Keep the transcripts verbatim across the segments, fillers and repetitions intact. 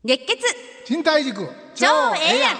熱血賃貸塾超ええやん。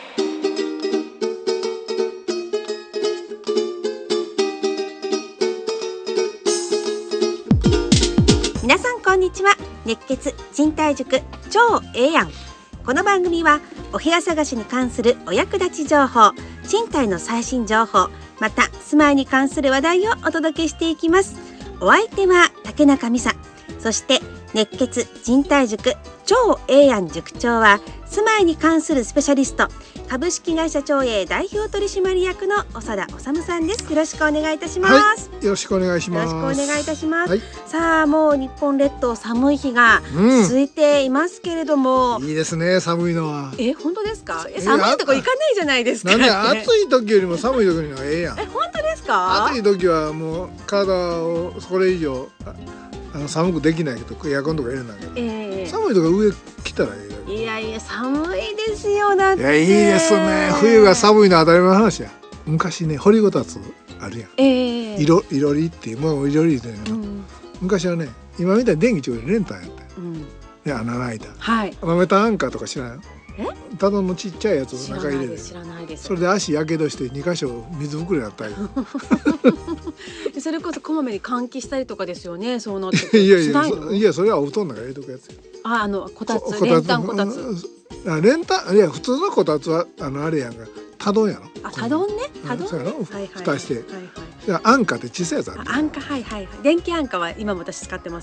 皆さんこんにちは。熱血賃貸塾超ええやん。この番組はお部屋探しに関するお役立ち情報、賃貸の最新情報、また住まいに関する話題をお届けしていきます。お相手は竹中美沙、そして熱血賃貸塾超ええやん塾長は住まいに関するスペシャリスト、株式会社長英代表取締役の長田治さんです。よろしくお願いいたします。 はい、よろしくお願いします。 よろしくお願いいたします、 はい、 さあもう日本列島寒い日が続いていますけれども、 うん、いいですね、寒いのは。 え本当ですか？え寒いとこ行かないじゃないですか。 なんで暑い時よりも寒い時の方がええやん。 え本当ですか？ 暑い時はもう体をそれ以上あの寒くできないけどエアコンとか入れないけど、えー、寒いとか上来たらええ。 いやいや寒いですよ。だっていやいいですね、冬が寒いのは当たり前の話や。昔ね、掘りごたつあるやん、えー、いろいろりってもういろりっていうの、うん、昔はね今みたいに電気ちょいレンタンやった、うん、で穴の開いた、はい、豆炭アンカーとか知らん？えただのちっちゃいやつを中入れて、 知らないです。 それで足やけどしてに箇所水ぶくれになったりそれこそこまめに換気したりとかですよね。そうなっていやいやいや、それはお布団の中入れとくやつよ。 あ、あのこたつ、練炭こたつ。 練炭いや普通のこたつはあのあれやんか、多丼やろ。 あ、多丼ね、多丼、 そうやろ、 はいはい、 蓋して、はいはい、アンカーって小さいやつある。 アンカー、はいはいはい、電気アンカーは今も私使ってます。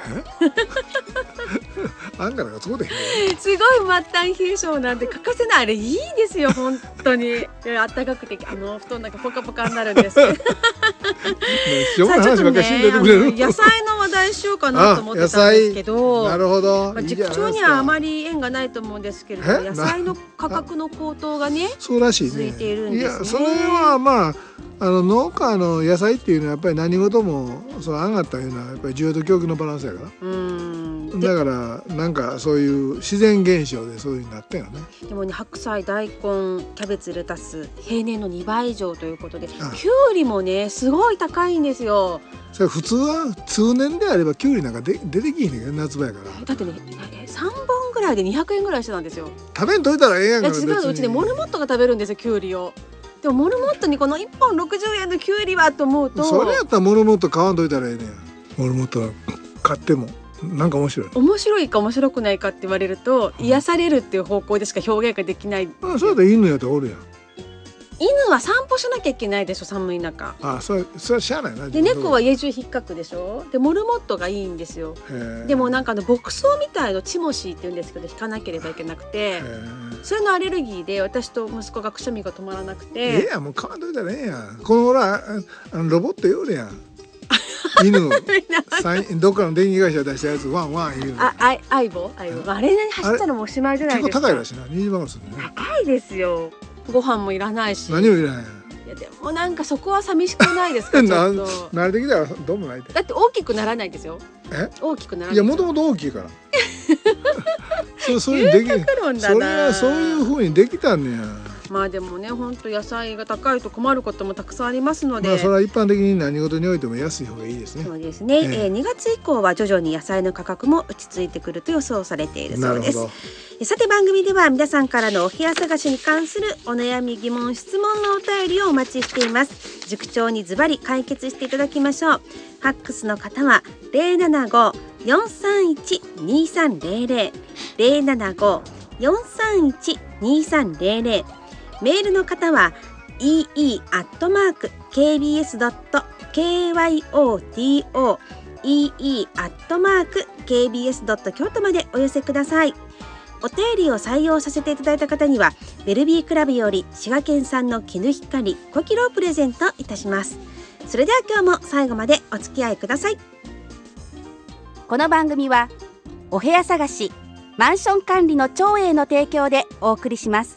アンカーなんかそうでへん。 すごい末端冷え性なんで欠かせない。あれいいですよ本当に。あったかくてあの布団なんかポカポカになるんです。さあちょっとね、野菜の話題しようかなと思ってたんですけど、 なるほど、 まあ、塾長にはあまり縁がないと思うんですけれど、野菜の価格の高騰がねそうらしいね、 続いているんですね。 いやそれはまああの農家の野菜っていうのはやっぱり何事もそう上がったいうのはやっぱり需要と供給のバランスやから、うんだからなんかそういう自然現象でそういう風になったよね。 でもね、白菜、大根、キャベツ、レタス平年のにばい以上ということで、きゅうりもねすごい高いんですよ。 それ普通は通年であればきゅうりなんかで出てきひんねんけど、夏場やから。 だってねさんぼんぐらいでにひゃくえんぐらいしてたんですよ。 食べんといたらええやんか。 違う、うちねモルモットが食べるんですよ、きゅうりを。でもモルモットにこのいっぽんろくじゅうえんのきゅうりはと思うと、 それやったらモルモット買わんといたらええねん。モルモット買ってもなんか面白い面白いか面白くないかって言われると、うん、癒されるっていう方向でしか表現ができない。 あ、それで犬やったらおるやん。 犬は散歩しなきゃいけないでしょ、寒い中。 あ、それそれはしゃあないな。 で猫は家中引っかくでしょ。でモルモットがいいんですよ。でもなんかあの牧草みたいのチモシーって言うんですけど、引かなければいけなくて、それのアレルギーで私と息子がくしゃみが止まらなくて。 ええやん、もう買わんといたらええやん。このほらあのロボットよるやん犬のどっかの電気会社出したやつワンワン言うの。あ、あい、相棒、相棒。あれに走ったらもうおしまいじゃないですか。 結構高いらしいな、にじゅうまんするね。 高いですよ。ご飯もいらないし。 何もいらない。 いやでもなんかそこは寂しくないですか？ちょっと慣れてきたらどうもないで。 だって大きくならないですよ。え？大きくならない。 いやもともと大きいから。そうそういうでき。それはそういう風にできたんねや。 まあでもね、本当野菜が高いと困ることもたくさんありますので、 まあそれは一般的に何事においても安い方がいいですね。そうですね、えーえー、にがつ以降は徐々に野菜の価格も落ち着いてくると予想されているそうです。さて番組では皆さんからのお部屋探しに関するお悩み、疑問、質問のお便りをお待ちしています。塾長にズバリ解決していただきましょう。ファックスの方は ゼロななご よんさんいち にさんゼロゼロ ゼロななご よんさんいち にさんゼロゼロ、メールの方は イーイー アットマーク ケービーエス ドット ケーワイオーティーオー イーイー アットマーク ケービーエス ドット 京都までお寄せください。お便りを採用させていただいた方にはベルビークラブより滋賀県産の絹ひかりごキロをプレゼントいたします。それでは今日も最後までお付き合いください。この番組はお部屋探し、マンション管理の長英の提供でお送りします。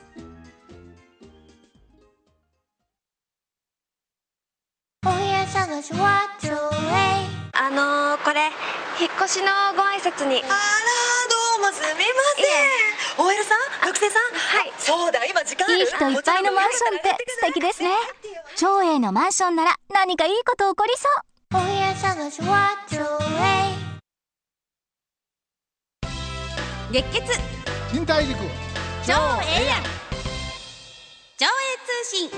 あのー、これ引っ越しのご挨拶に。 あらどうもすみません。 オーエル さん、学生さん。はい、そうだ、今時間ある。 いい人いっぱいのマンションって素敵ですね。長英のマンションなら何かいいこと起こりそう。お部屋探しは長英。 熱血新大陸超ええやん上映通信。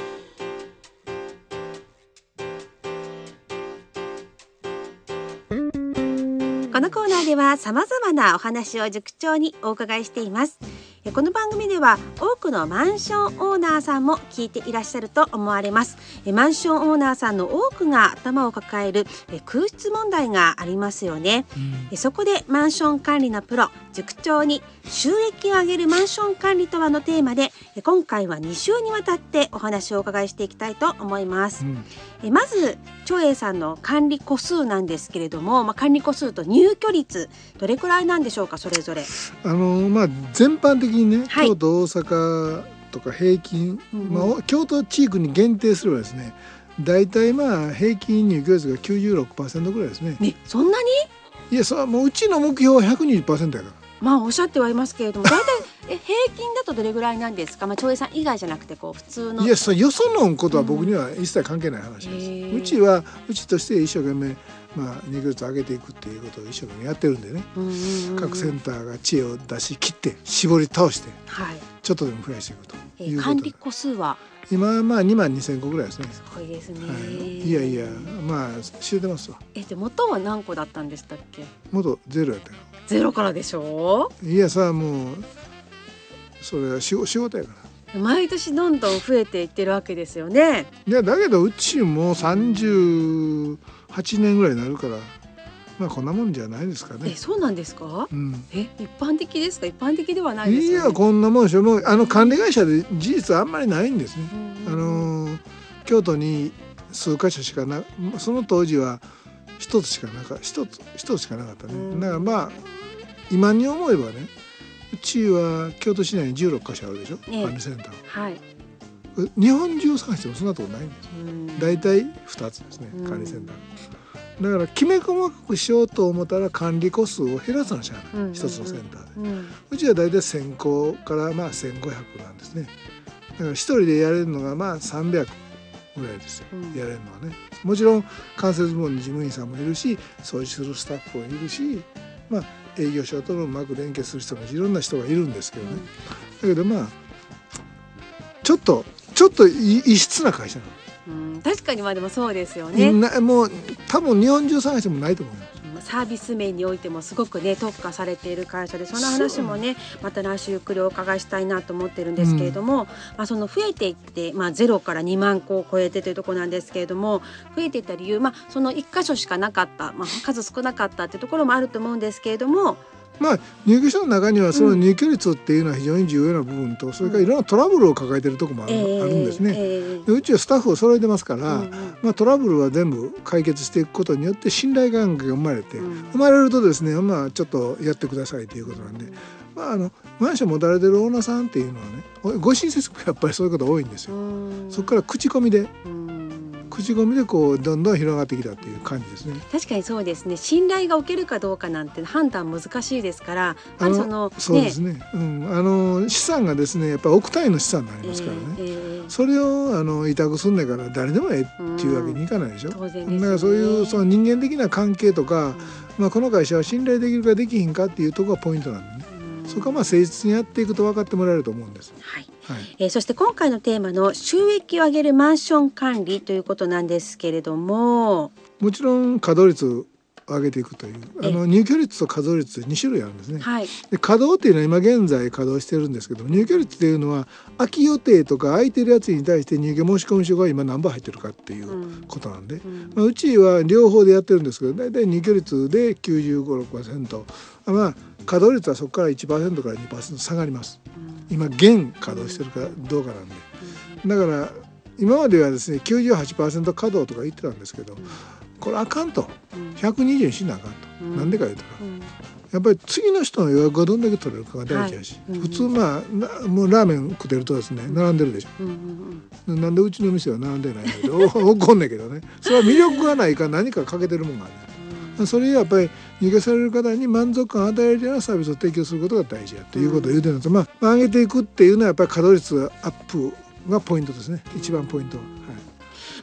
このコーナーではさまざまなお話を塾長にお伺いしています。この番組では多くのマンションオーナーさんも聞いていらっしゃると思われます。マンションオーナーさんの多くが頭を抱える空室問題がありますよね、うん、そこでマンション管理のプロ塾長に収益を上げるマンション管理とはのテーマで今回はに週にわたってお話をお伺いしていきたいと思います、うん、まず長英さんの管理個数なんですけれども、まあ、管理個数と入居率どれくらいなんでしょうか。それぞれあの、まあ、全般的にね、はい、京都大阪とか平均、うんまあ、京都地域に限定すればですねだいたいまあ平均入居率が きゅうじゅうろくパーセント ぐらいですね。 ね、そんなに？ いやそれはもううちの目標は ひゃくにじゅっパーセント やから。 まあおっしゃってはいますけれども、だいたいえ平均だとどれぐらいなんですか。まあ長英さん以外じゃなくてこう普通の。 いやそよそのことは僕には一切関係ない話です、うん、うちはうちとして一生懸命まあ入居率を上げていくっていうことを一生懸命やってるんでね、うんうんうん、各センターが知恵を出し切って絞り倒して、はい、ちょっとでも増やしていくということで、 管理個数は今はまあにまんにせんこぐらいですね。 すごいですね、 はい、いやいやまあ知れてますわ。 えで元は何個だったんでしたっけ。 元ゼロやったよ。 ゼロからでしょ。 いやさもうそれは仕事やから。 毎年どんどん増えていってるわけですよね。 いやだけどうちもさんじゅうはちねんぐらいになるからまあこんなもんじゃないですかね。 えそうなんですか、うん、え一般的ですか。一般的ではないですよね。 いやこんなもんでしょ。もうあの管理会社で事実あんまりないんですね。あの京都に数カ所しかなその当時は一つしかなか一つ一つしかなかったね。だからまあ今に思えばねうちは京都市内にじゅうろっかしょあるでしょ、ええ、管理センター、はい、日本中探してもそんなとこないんです。だいたいふたつですね管理センター。だからきめ細かくしようと思ったら管理個数を減らさなきゃいけない、一つのセンターで、うん、うちはだいたいせんこからまあせんごひゃくなんですね。だから一人でやれるのがまあさんびゃくぐらいですよ、うん、やれるのはね。もちろん間接部門に事務員さんもいるし掃除するスタッフもいるしまあ営業所とのうまく連携する人もいろんな人がいるんですけどね、うん、だけどまあちょっとちょっと異質な会社なの。 うん、確かにまあでもそうですよね。 もう多分日本中探してもないと思います。 サービス面においてもすごくね特化されている会社でその話もねまた来週ゆっくりお伺いしたいなと思ってるんですけれども、うんまあ、その増えていって、まあ、ゼロからにまんこを超えてというところなんですけれども増えていった理由、まあ、そのいっ箇所しかなかった、まあ、数少なかったっていうところもあると思うんですけれどもまあ、入居者の中にはその入居率っていうのは非常に重要な部分と、うん、それからいろんなトラブルを抱えているところもある、えー、あるんですね、えー、でうちはスタッフを揃えてますから、うんうんまあ、トラブルは全部解決していくことによって信頼関係が生まれて、うん、生まれるとですね、まあ、ちょっとやってくださいということなんで、まあ、あのマンション持たれてるオーナーさんっていうのはねご親切もやっぱりそういうこと多いんですよ。そこから口コミで口コミでこうどんどん広がってきたっていう感じですね。 確かにそうですね。信頼がおけるかどうかなんて判断難しいですからあのその、ね、そうですね、うん、あの資産がですねやっぱり億単位の資産になりますからね、えーえー、それをあの委託すんねんから誰でもええっていうわけにいかないでしょ、うん、当然ですね。だからそういうその人間的な関係とか、うんまあ、この会社は信頼できるかできひんかっていうところがポイントなんでね、うん、そこはまあ誠実にやっていくと分かってもらえると思うんです。 はいはいえー、そして今回のテーマの収益を上げるマンション管理ということなんですけれどももちろん稼働率を上げていくというあの入居率と稼働率に種類あるんですね、はい、で稼働っていうのは今現在稼働してるんですけど入居率っていうのは空き予定とか空いてるやつに対して入居申込書が今何番入ってるかっていうことなんで、うんうんまあ、うちは両方でやってるんですけどだいたい入居率で きゅうじゅうご、ろくパーセント まあ稼働率はそこから いちパーセント から にパーセント 下がります、うん今現稼働してるかどうかなんでだから今まではですね きゅうじゅうはちパーセント 稼働とか言ってたんですけどこれあかんとひゃくにじゅうにしなあかんとなんでか言うたらやっぱり次の人の予約がどんだけ取れるかが大事やし、はい、普通まあもうラーメン食ってるとですね並んでるでしょ、うんうん、なんでうちの店は並んでないので怒んねんけどねそれは魅力がないか何か欠けてるもんがある、それやっぱり入居される方に満足感を与えるようなサービスを提供することが大事やということを言うてるんです、うんまあ、上げていくっていうのはやっぱり稼働率アップがポイントですね一番ポイントは、はい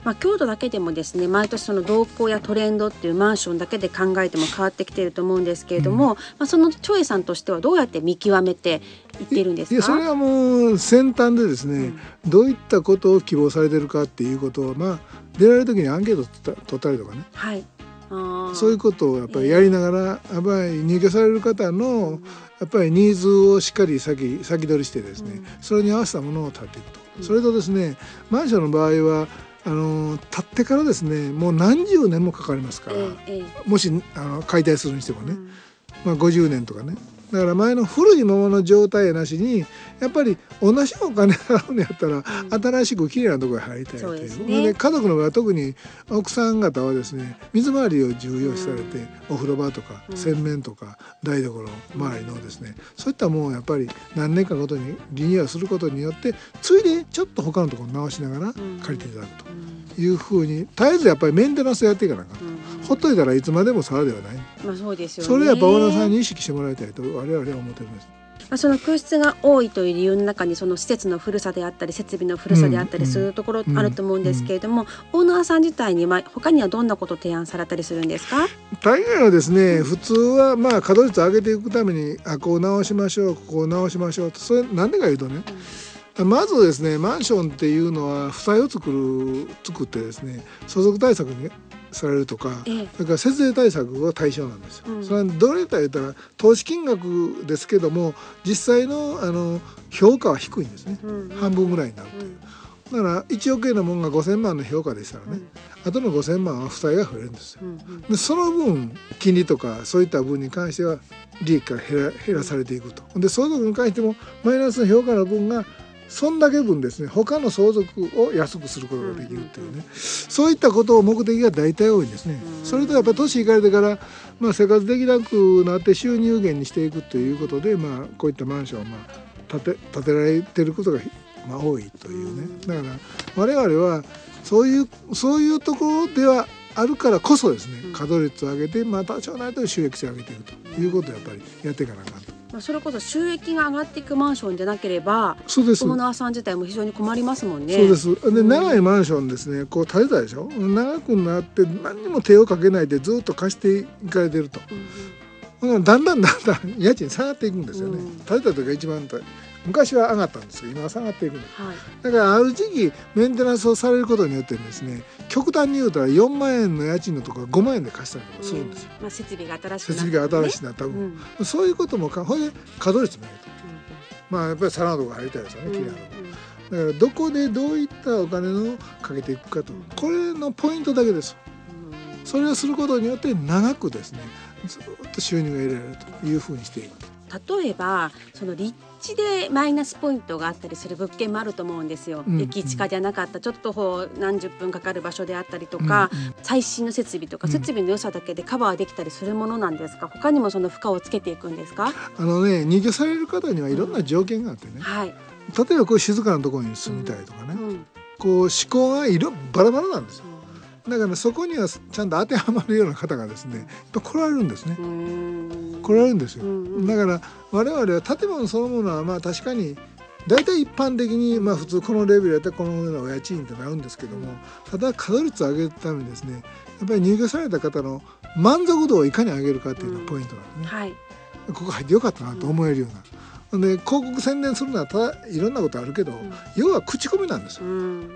まあ、京都だけでもですね毎年その動向やトレンドっていうマンションだけで考えても変わってきていると思うんですけれども、うん、まあ、その長英さんとしてはどうやって見極めていっているんですか？ いやそれはもう先端でですね、うん、どういったことを希望されてるかっていうことを、まあ、出られる時にアンケート取ったりとかね、 はい、あそういうことをやっぱりやりながら、やっぱり入居される方のやっぱりニーズをしっかり先先取りしてですね、うん、それに合わせたものを建てていくと、うん、それとですねマンションの場合はあの建ってからですねもう何十年もかかりますから、ええ、もしあの解体するにしてもね、うん、まあ、ごじゅうねんとかね、だから前の古いままの状態やなしにやっぱり同じお金払うのやったら、うん、新しくきれいなところに入りたいという、そうですね、で家族の場合は特に奥さん方はですね水回りを重要視されて、うん、お風呂場とか洗面とか台所周りのですね、そういったものをやっぱり何年かごとにリニューアルすることによってついでちょっと他のところを直しながら借りていただくというふうに、絶えずやっぱりメンテナンスやっていかなきゃ、うん、ほっといたらいつまでも皿ではない、 まあそうですよね、 それはやっぱオーナーさんに意識してもらいたいと我々は思ってるんです。 まあ、その空室が多いという理由の中にその施設の古さであったり設備の古さであったりするところあると思うんですけれども、オーナーさん自体には他にはどんなことを提案されたりするんですか？ 大概はですね、普通はまあ稼働率を上げていくためにあこう直しましょうここを直しましょうと、それなんでか言うとね、うん、まずですねマンションっていうのは負債を作る作ってですね相続対策にされるとか、ええ、それから節税対策が対象なんですよ、うん、それはどれか言ったら投資金額ですけども実際 の, あの評価は低いんですね、うんうん、半分ぐらいになるという、うん、だからいちおくえんのものがごせんまんの評価でしたらね、うん、あとのごせんまんは負債が増えるんですよ、うんうん、でその分金利とかそういった分に関しては利益が減 ら, 減らされていくと、で相続に関してもマイナスの評価の分がそんだけ分ですね他の相続を安くすることができるっていうね、うんうんうん、そういったことを目的が大体多いんですね、うん、それとやっぱり年いかれてから、まあ、生活できなくなって収入源にしていくということで、まあ、こういったマンションをまあ建て、建てられてることがまあ多いというね、だから我々はそういうそういうところではあるからこそですね稼働率を上げてまた多少ないと収益性を上げていくということをやっぱりやっていかなあかんと。 まあ、それこそ収益が上がっていくマンションでなければそうです、 オーナーさん自体も非常に困りますもんね。 そうです。で、長いマンションですねこう建てたでしょ、長くなって何にも手をかけないでずっと貸していかれてると、うんうん、だんだんだんだん家賃下がっていくんですよね、うん、建てた時が一番昔は上がったんですけど今は下がっていくんです、はい、だからある時期メンテナンスをされることによってですね極端に言うたらよんまんえんの家賃のところがごまんえんで貸したりとかするんですよ、 うん、まあ、設備が新しくなった、ね、 設備が新しくなった分、うん、そういうこともかほいで稼働率もやると、うん、まあやっぱり皿のところ入りたいですよね、きれいなところ、だからどこでどういったお金をかけていくかと、これのポイントだけです、うん、それをすることによって長くですねずっと収入が得られるというふうにしていく。 例えばその立地でマイナスポイントがあったりする物件もあると思うんですよ、うん、駅近じゃなかったちょっとこう何十分かかる場所であったりとか、うん、最新の設備とか、うん、設備の良さだけでカバーできたりするものなんですか？他にもその負荷をつけていくんですか？ あのね入居される方にはいろんな条件があってね、うん、はい、例えばこう静かなところに住みたいとかね、うんうん、こう思考が色バラバラなんですよ、だからそこにはちゃんと当てはまるような方がですねやっぱ来られるんですね、来られるんですよ、うんうん、だから我々は建物そのものはまあ確かに大体一般的にまあ普通このレベルやったらこのようなお家賃ってなるんですけども、ただ稼働率を上げるためにですねやっぱり入居された方の満足度をいかに上げるかっていうのがポイントなんですね、うん、はい、ここ入ってよかったなと思えるような、うん、で広告宣伝するのはただいろんなことあるけど、うん、要は口コミなんですよ、うん、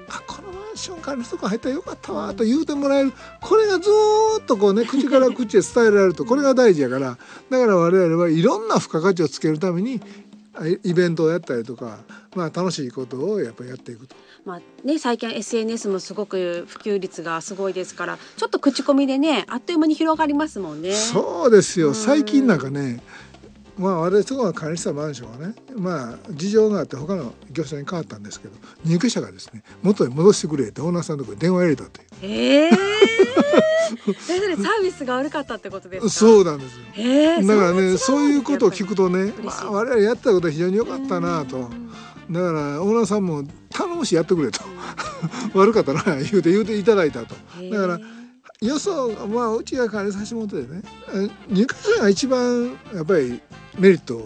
あこのマンションからのとこ入ったらよかったわと言うてもらえる、これがずっとこうね口から口へ伝えられるとこれが大事やから、だから我々はいろんな付加価値をつけるためにイベントをやったりとか、まあ、楽しいことをやっぱりやっていくと、 まあね、最近 エスエヌエス もすごく普及率がすごいですからちょっと口コミでねあっという間に広がりますもんね。 そうですよ、最近なんかねまあ、私そこが管理したマンションはね、まあ、事情があって他の業者に変わったんですけど入居者がですね元に戻してくれってオーナーさんのところに電話入れたという。 えー、それサービスが悪かったってことですか？ そうなんですよ、 えー、 だからねそういうことを聞くとね、まあ、我々やったことは非常に良かったなと、だからオーナーさんも頼むしやってくれと悪かったな言うて言うていただいたと。だから予想、まあ、うちが管理させてもらってね入居者が一番やっぱりメリットを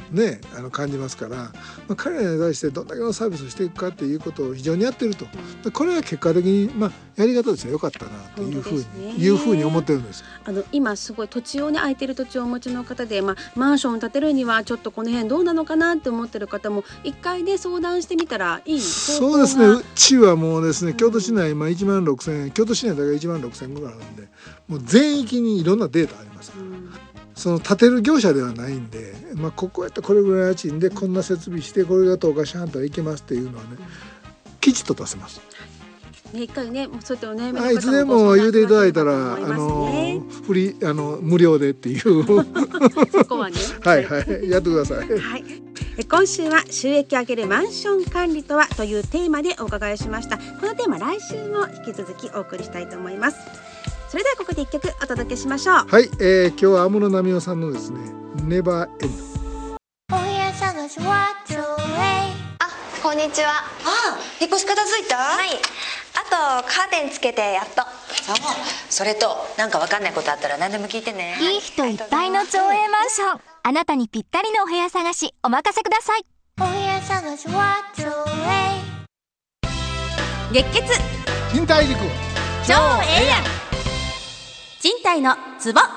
ね、あの感じますから、まあ、彼らに対してどんだけのサービスをしていくかっていうことを非常にやってると、うん、これは結果的に、まあ、やり方としては良かったなというふうに、ね、いうふうに思ってるんです。 あの今すごい土地をね空いてる土地をお持ちの方で、まあ、マンションを建てるにはちょっとこの辺どうなのかなって思ってる方も一回で相談してみたらいい。 そうですね、うちはもうですね、京都市内、まあ、いちまんろくせんえん、京都市内だけいちまんろくせんぐらいあるんで、もう全域にいろんなデータありますから、うん、その建てる業者ではないんで、まあ、ここやったらこれぐらい家賃でこんな設備してこれがとおかし半島いけますっていうのはね、きちっと出せます。 ね、一回ね、もうそうやってお悩みの方もいつでも言うていただいたら、あのフリあの無料でっていうそこはねはいはいやってください。 はい、今週は収益を上げるマンション管理とはというテーマでお伺いしました。このテーマ来週も引き続きお送りしたいと思います。それではここで一曲お届けしましょう。 はい、えー、今日は安室奈美恵さんのですねネバーエンド。 お部屋探しはちょい。あ、こんにちは。 ああ、引っ越し片付いた？ はい。あとカーテンつけてやっと。 そう、それとなんかわかんないことあったら何でも聞いてね。 いい人いっぱいの町営マンション、あなたにぴったりのお部屋探しお任せください。 お部屋探しはちょい。 熱血賃貸塾超ええやん、賃貸のツボ。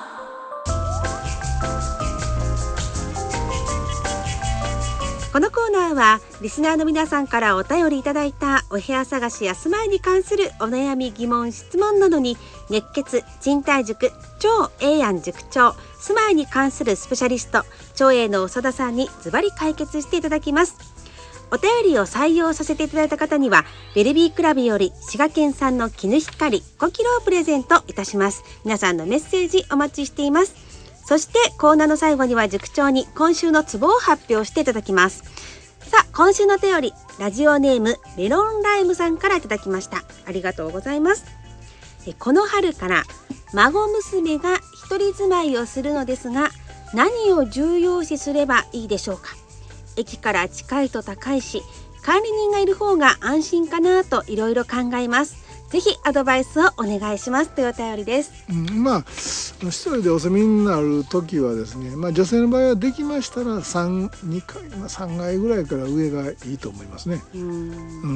このコーナーはリスナーの皆さんからお便りいただいたお部屋探しや住まいに関するお悩み疑問質問などに熱血賃貸塾超ええやん塾長、住まいに関するスペシャリスト超えの長田さんにズバリ解決していただきます。お便りを採用させていただいた方にはベルビークラブより滋賀県産の絹光ごキロをプレゼントいたします。皆さんのメッセージお待ちしています。そしてコーナーの最後には塾長に今週のツボを発表していただきます。さあ、今週のお便りラジオネームメロンライムさんからいただきました。ありがとうございます。えこの春から孫娘が一人住まいをするのですが、何を重要視すればいいでしょうか。駅から近いと高いし、管理人がいる方が安心かなといろいろ考えます。ぜひアドバイスをお願いしますというお便りです。 うん、まあ一人でお住みになる時はですね、まあ、女性の場合はできましたらさん、にかい、まあ、さんがいぐらいから上がいいと思いますね。うん、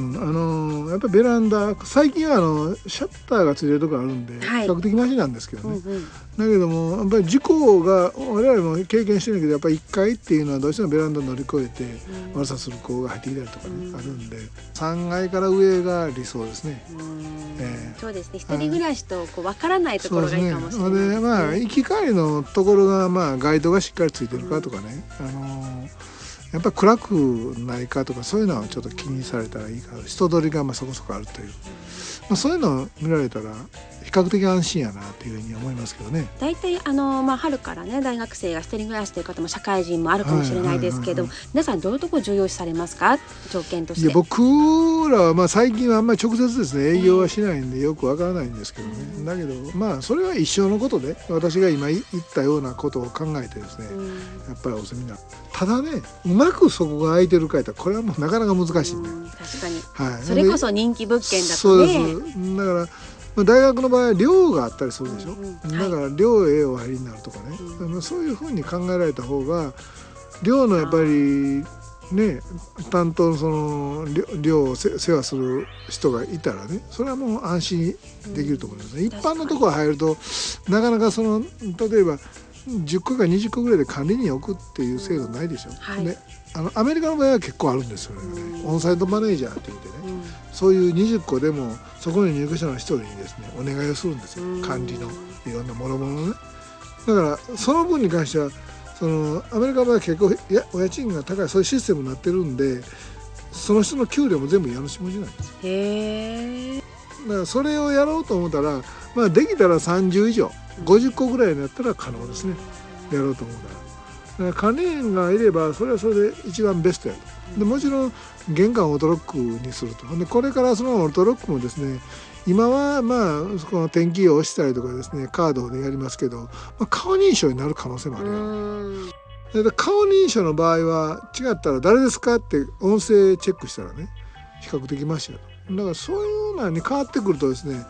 うん、あのやっぱりベランダ、最近はあのシャッターがついてるところあるんで、はい、比較的マシなんですけどね、うんうん、だけどもやっぱり事故が我々も経験してるけど、やっぱりいっかいっていうのはどうしてもベランダ乗り越えて悪さする子が入ってきたりとかね、うん、あるんでさんがいから上が理想ですね。 うんえー、そうですね、一人暮らしとこう分からないところがいいかもしれないですね。 で、まあ、行き帰りのところが、まあ、街灯がしっかりついてるかとかね、うん、あのー、やっぱり暗くないかとかそういうのはちょっと気にされたらいいから、人通りがまあそこそこあるという、まあ、そういうのを見られたら比較的安心やなというふうに思いますけどね。 だいたいあの、まあ、春からね大学生が一人暮らしという方も社会人もあるかもしれないですけど、はいはいはいはい、皆さんどういうところ重要視されますか、条件として。 いや僕らはまあ最近はあんまり直接ですね営業はしないんでよくわからないんですけどね、うん、だけどまあそれは一生のことで私が今言ったようなことを考えてですね、うん、やっぱりお住みになる。ただね、うまくそこが空いてるかいったらこれはもうなかなか難しいね、うん、 確かに、 はい、 それこそ人気物件だとね。 そうです。だから大学の場合は寮があったりするでしょ、うんうん、だから寮へお入りになるとかね、うん、そういうふうに考えられた方が寮のやっぱりね担当のその寮を世話する人がいたらね、それはもう安心できると思いますね、うん、一般のところ入るとなかなかその例えばじゅっこかにじゅっこぐらいで管理人を置くっていう制度ないでしょ、うんはい、であのアメリカの場合は結構あるんですよね、うん、オンサイトマネージャーって言ってね、うん、そういうにじゅっこでもそこに入居者の一人にですねお願いをするんですよ、うん、管理のいろんなもろもろのね。だからその分に関してはそのアメリカの場合は結構やお家賃が高いそういうシステムになってるんで、その人の給料も全部家主持ちなんです。 へー。 だからそれをやろうと思ったら、まあ、できたらさんじゅう以上ごじゅっこぐらいになったら可能ですね、やろうと思ったら。だから管理員がいればそれはそれで一番ベストやと。でもちろん玄関をオートロックにすると。でこれからそのオートロックもですね、今はまあそこの点キーを押したりとかですねカードでやりますけど、まあ、顔認証になる可能性もあるよ。で顔認証の場合は違ったら誰ですかって音声チェックしたらね比較的マシだと。だからそういうのに変わってくるとですね、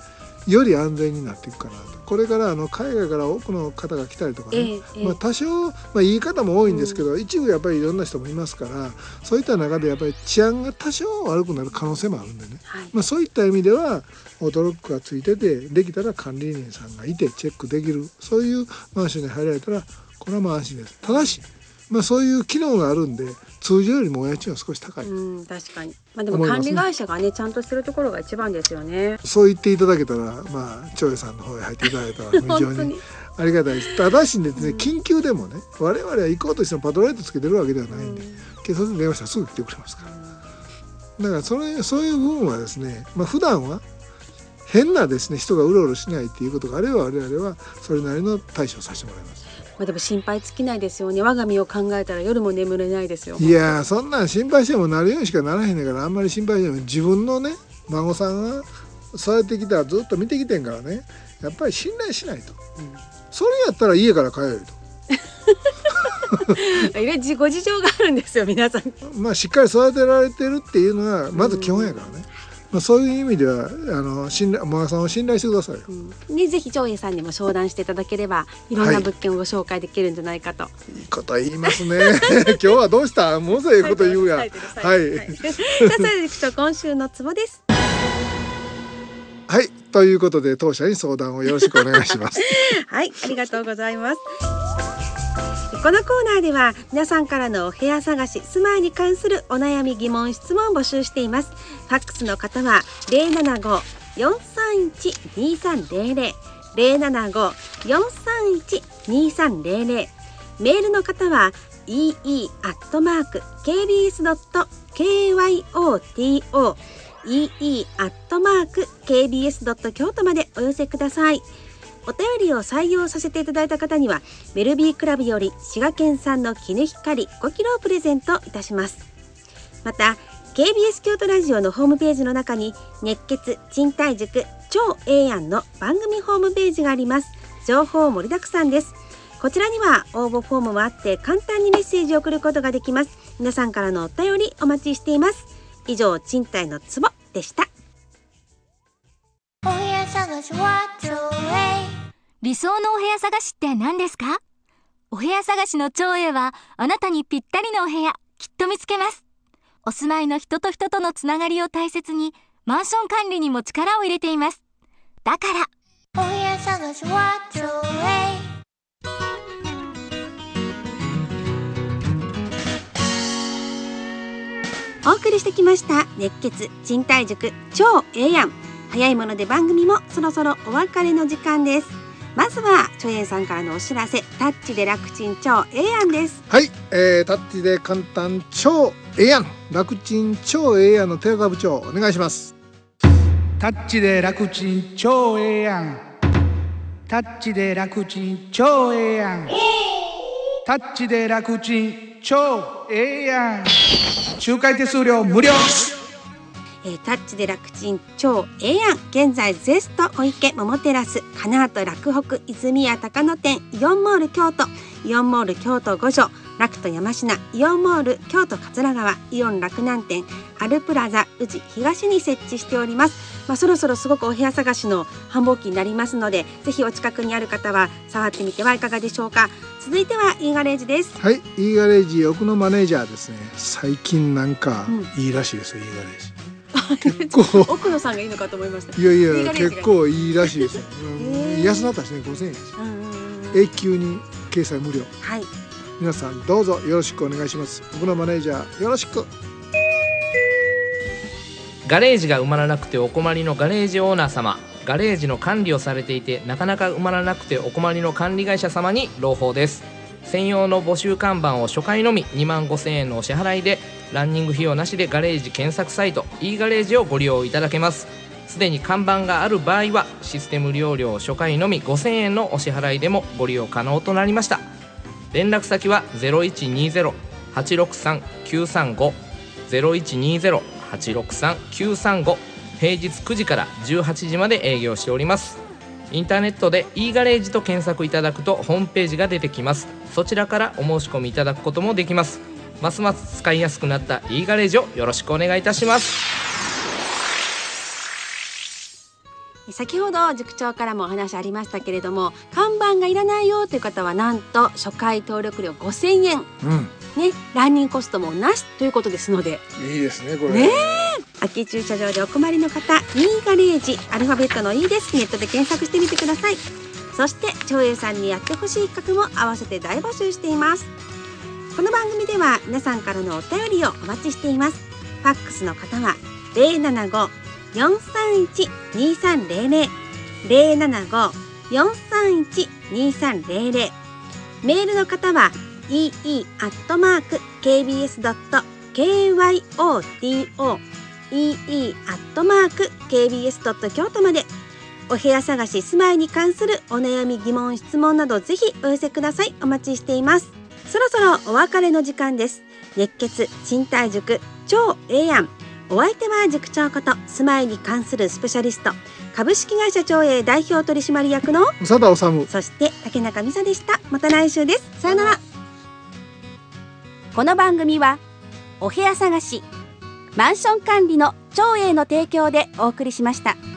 より安全になっていくかなと。これからあの海外から多くの方が来たりとかね、えーえーまあ、多少、まあ、いい方も多いんですけど、うん、一部やっぱりいろんな人もいますから、そういった中でやっぱり治安が多少悪くなる可能性もあるんでね、はい、まあ、そういった意味ではオートロックがついてて、できたら管理人さんがいてチェックできる、そういうマンションに入られたらこれはまあ安心です。ただし、まあ、そういう機能があるんで通常よりもお家賃は少し高い。 うん、確かに、まあ、でも管理会社がねちゃんとしてるところが一番ですよね。 そう言っていただけたら、まあ長江さんの方へ入っていただいたら非常にありがたいです。ただしですね、うん、緊急でもね、我々は行こうとしてもパトライトつけてるわけではないんで、うん、警察に電話したらすぐ来てくれますから、うん、だからそれそういう部分はですね、まあ、普段は変なですね人がうろうろしないっていうことがあれば、我々はそれなりの対処をさせてもらいます。 まあ、でも心配尽きないですよね。我が身を考えたら夜も眠れないですよ。 いやそんなん心配してもなるようにしかならへんねんから、あんまり心配しても、自分のね孫さんがそうやってきたらずっと見てきてんからね、やっぱり信頼しないと、うん、それやったら家から帰るといろいろご事情があるんですよ皆さん。まあしっかり育てられてるっていうのはまず基本やからね、うん、まあ、そういう意味ではあの信頼、孫さんを信頼してくださいよ、 うん、でぜひ長英さんにも相談していただければいろんな物件をご紹介できるんじゃないかと、はい、 いいこと言いますね今日はどうしたもうそういうこと言うやん。はい、はい、 さあそれでいくと今週のツボです。 はい、ということで当社に相談をよろしくお願いしますはい、ありがとうございます。このコーナーでは皆さんからのお部屋探し、住まいに関するお悩み疑問質問を募集しています。ファックスの方は ゼロななご よんさんいち にさんゼロゼロ ゼロななご よんさんいち にさんゼロゼロ、メールの方は イーイー アットマーク ケービーエス ドット キョト イーイー アットマーク ケービーエス ドット 京都までお寄せください。お便りを採用させていただいた方にはメルビークラブより滋賀県産の絹光ごキロをプレゼントいたします。また ケービーエス 京都ラジオのホームページの中に熱血賃貸塾超ええやんの番組ホームページがあります。情報盛りだくさんです。こちらには応募フォームもあって簡単にメッセージを送ることができます。皆さんからのお便りお待ちしています。以上、賃貸のツボでした。 お部屋探しは超え理想のお部屋探しって何ですか？お部屋探しの超えはあなたにぴったりのお部屋きっと見つけます。お住まいの人と人とのつながりを大切にマンション管理にも力を入れています。だからお部屋探しは超えお送りしてきました熱血賃貸塾超ええやん。早いもので番組もそろそろお別れの時間です。まずはチョエンさんからのお知らせ、タッチで楽ちん超ええやんです。 はい、えー、タッチで簡単超ええやん、楽ちん超ええやんの手岡部長お願いします。 タッチで楽ちん超ええやん、タッチで楽ちん超ええやん、タッチで楽ちん超ええやん、仲介手数料無料。 えー、タッチで楽ちん超ええやん。現在ゼストお池桃テラスカナート洛北泉屋高野店イオンモール京都イオンモール京都五条ラクト山科イオンモール京都桂川イオン洛南店アルプラザ宇治東に設置しております。まあ、そろそろすごくお部屋探しの繁忙期になりますので、ぜひお近くにある方は触ってみてはいかがでしょうか。続いては E ガレージです。 はい、E ガレージ奥のマネージャーですね。最近なんかいいらしいですよ、うん、E ガレージ結構奥野さんがいいのかと思いました。 いやいや結構いいらしいですよ、うん、安なったしねごせんえんです、うん、永久に掲載無料。 はい、 皆さんどうぞよろしくお願いします。僕のマネージャーよろしく。 ガレージが埋まらなくてお困りのガレージオーナー様、ガレージの管理をされていてなかなか埋まらなくてお困りの管理会社様に朗報です。専用の募集看板を初回のみにまんごせんえんのお支払いでランニング費用なしでガレージ検索サイト e ガレージをご利用いただけます。すでに看板がある場合はシステム利用料初回のみごせんえんのお支払いでもご利用可能となりました。連絡先は ゼロいちにゼロ はちろくさん きゅうさんご ゼロいちにゼロ はちろくさん きゅうさんご、平日くじからじゅうはちじまで営業しております。インターネットで e ガレージと検索いただくとホームページが出てきます。そちらからお申し込みいただくこともできます。ますます使いやすくなった e ガレージをよろしくお願いいたします。 先ほど塾長からもお話ありましたけれども、看板がいらないよという方はなんと初回登録料ごせんえん、うんね、ランニングコストもなしということですので、 いいですねこれね。空き駐車場でお困りの方、イーガレージ、アルファベットのいいです、ネットで検索してみてください。そして長英さんにやってほしい企画も合わせて大募集しています。この番組では皆さんからのお便りをお待ちしています。ファックスの方は ゼロななご よんさんいち にさんゼロゼロ ゼロななご よんさんいち にさんゼロゼロ、メールの方は イーイー アットマーク ケービーエス ドット キョト イーイー アットマーク ケービーエス ドット 京都まで。お部屋探し、住まいに関するお悩み、疑問、質問などぜひお寄せください。お待ちしています。そろそろお別れの時間です。熱血賃貸塾超ええやん。お相手は塾長こと住まいに関するスペシャリスト、株式会社長英代表取締役の佐田治、 そして竹中美沙でした。また来週です。さよなら。この番組はお部屋探し、マンション管理の長英の提供でお送りしました。